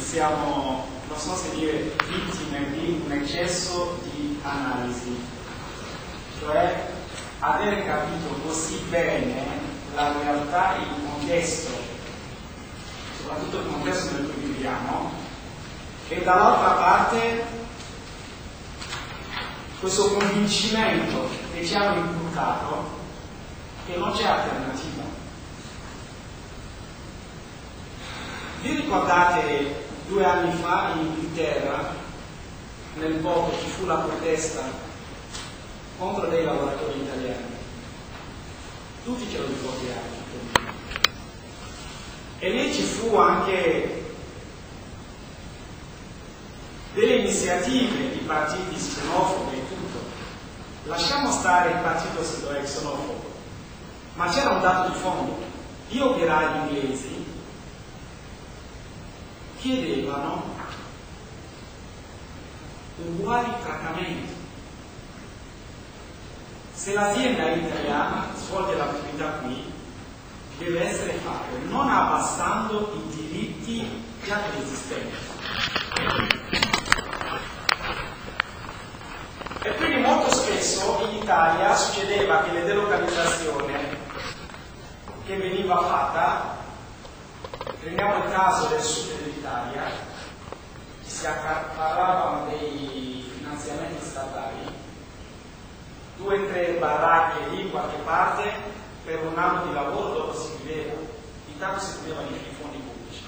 siamo, non so se dire, vittime di un eccesso di analisi, cioè aver capito così bene la realtà e il contesto, soprattutto il contesto nel cui viviamo, e dall'altra parte questo convincimento che ci hanno inculcato che non c'è alternativa. Vi ricordate 2 anni fa in Inghilterra, nel voto, ci fu la protesta contro dei lavoratori italiani? Tutti ce lo ricordiamo. E lì ci fu anche delle iniziative di partiti xenofobi e tutto. Lasciamo stare il partito xenofobo, ma c'era un dato di fondo. Gli operai inglesi chiedevano uguali trattamenti. Se l'azienda è italiana, svolge l'attività qui, deve essere fatto, non abbassando i diritti già esistenti. E quindi molto spesso in Italia succedeva che le delocalizzazioni che veniva fatta, prendiamo il caso del sud dell'Italia, si accaparravano dei finanziamenti statali, 2 o 3 baracche lì in qualche parte per un anno di lavoro dove si viveva, intanto si prendevano i fondi pubblici.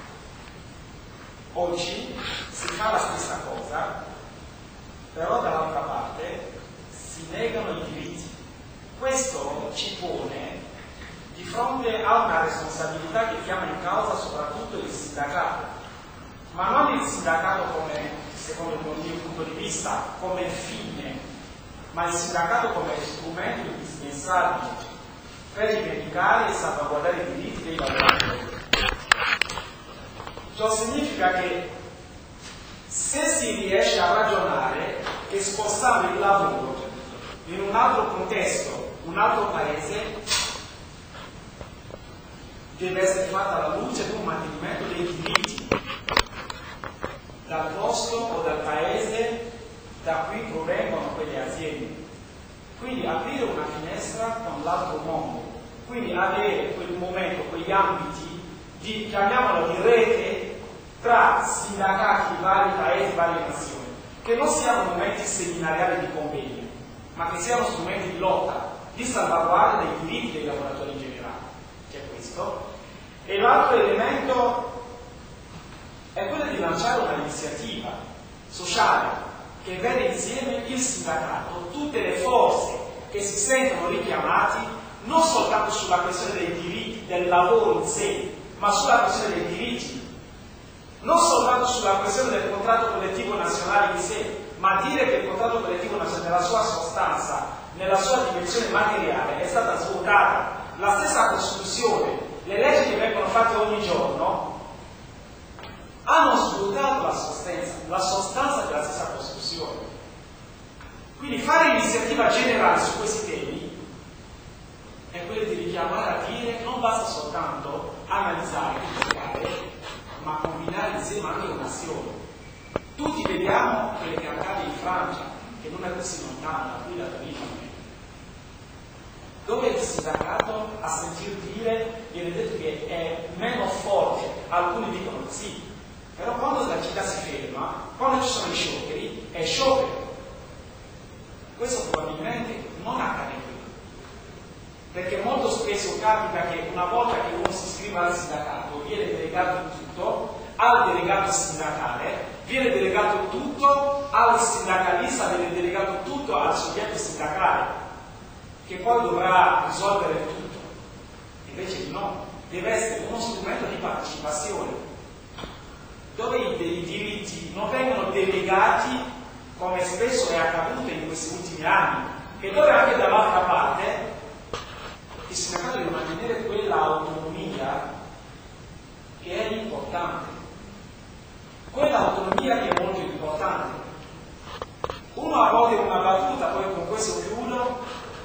Oggi si fa la stessa cosa, però dall'altra parte si negano i diritti. Questo ci pone di fronte a una responsabilità che chiama in causa soprattutto il sindacato, ma non il sindacato come, secondo il mio punto di vista, come fine, ma il sindacato come strumento indispensabile per rivendicare e salvaguardare i diritti dei lavoratori. Ciò significa che se si riesce a ragionare che spostando il lavoro in un altro contesto, un altro paese, deve essere fatta alla luce di un mantenimento dei diritti dal posto o dal paese da cui provengono quelle aziende. Quindi aprire una finestra con l'altro mondo, quindi avere quel momento, quegli ambiti di, chiamiamolo di rete, tra sindacati di vari paesi, varie nazioni, che non siano momenti seminariali di convegni, ma che siano strumenti di lotta, di salvaguardia dei diritti dei lavoratori in generale. C'è questo. E l'altro elemento è quello di lanciare un'iniziativa sociale che vede insieme il sindacato, tutte le forze che si sentono richiamati non soltanto sulla questione dei diritti del lavoro in sé, ma sulla questione dei diritti, non soltanto sulla questione del contratto collettivo nazionale in sé, ma dire che il contratto collettivo nazionale nella sua sostanza, nella sua dimensione materiale è stata svuotata. La stessa Costituzione, le leggi che vengono fatte ogni giorno hanno svuotato la sostanza della stessa Costituzione. Quindi fare iniziativa generale su questi temi è quello di richiamare a dire non basta soltanto analizzare, criticare, ma combinare insieme anche un'azione. Tutti vediamo quello che accade in Francia, che non è così lontana, qui da Torino, dove il sindacato, a sentir dire, viene detto che è meno forte. Alcuni dicono sì, però quando la città si ferma, quando ci sono i scioperi, è sciopero. Questo probabilmente non accade qui, perché molto spesso capita che una volta che uno si iscrive al sindacato viene delegato tutto al delegato sindacale, viene delegato tutto al sindacalista, viene delegato tutto al soggetto sindacale, che poi dovrà risolvere tutto. Invece no, deve essere uno strumento di partecipazione, dove i diritti non vengono delegati come spesso è accaduto in questi ultimi anni, e dove anche dall'altra parte il sindacato deve mantenere quella autonomia che è importante, quella autonomia che è molto importante. Uno a volte una battuta, poi con questo chiudo,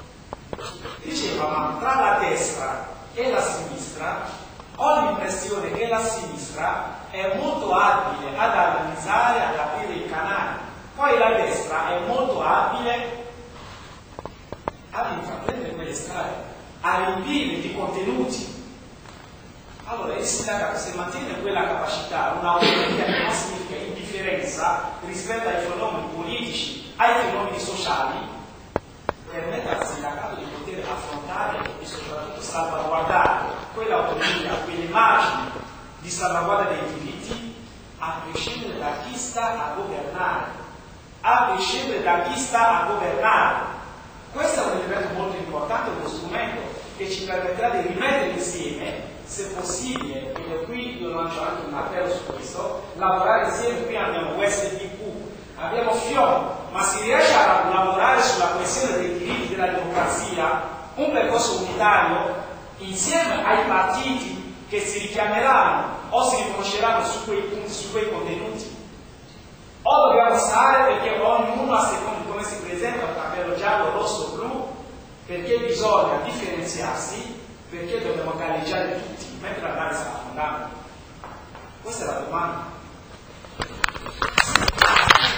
diceva: ma tra la destra e la sinistra ho l'impressione che la sinistra è è molto abile ad analizzare, ad aprire i canali, poi la destra è molto abile ad intraprendere quelle strade, a riempire di contenuti. Allora il sindacato, se mantiene quella capacità, un'autonomia che non significa indifferenza rispetto ai fenomeni politici, ai fenomeni sociali, permette al sindacato di poter affrontare e soprattutto salvaguardare quell'autonomia, quelle margini di salvaguardia dei diritti, a prescindere da chi sta a governare. A prescindere da chi sta a governare. Questo è un elemento molto importante, uno strumento che ci permetterà di rimettere insieme, se possibile, e qui io lancio anche un appello su questo, lavorare insieme. Qui abbiamo USDP, abbiamo FIOM, ma si riesce a lavorare sulla questione dei diritti della democrazia, un percorso unitario insieme ai partiti che si richiameranno o si riconosceranno su quei punti, su quei contenuti. O dobbiamo stare perché ognuno a seconda di come si presenta un cappello giallo, rosso, blu, perché bisogna differenziarsi, perché dobbiamo galleggiare tutti mentre la gara sta affondando. Questa è la domanda.